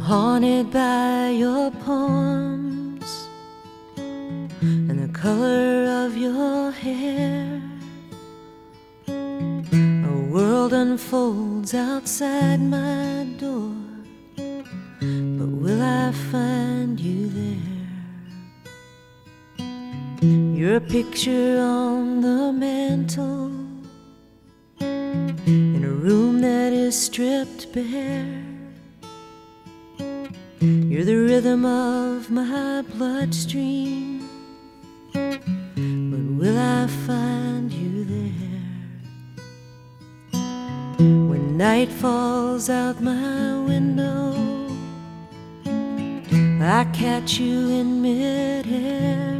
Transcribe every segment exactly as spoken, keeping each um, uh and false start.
haunted by your poems and the color of your hair. A world unfolds outside my door, but will I find you there? You're a picture on the mantle in a room that is stripped bare. You're the rhythm of my bloodstream, but will I find you there? When night falls out my window, I catch you in midair,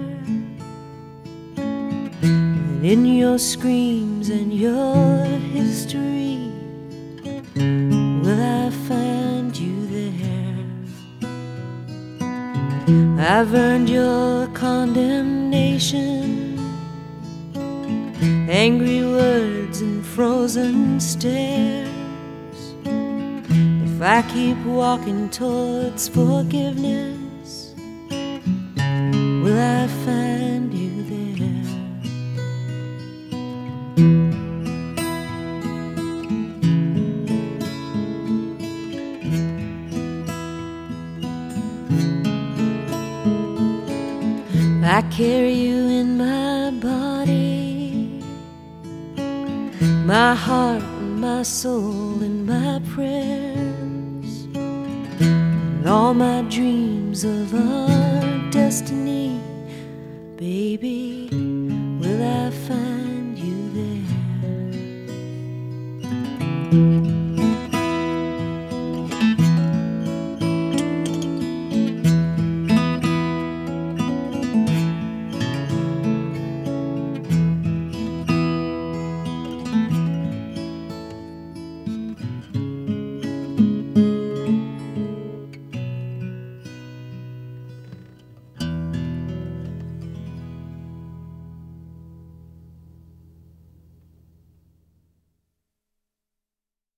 and in your screams and your history, will I find you there? I've earned your condemnation, angry words and frozen stares. If I keep walking towards forgiveness, will I find you there? I carry you in my body, my heart and my soul and my prayers, and all my dreams of our destiny. Baby, will I find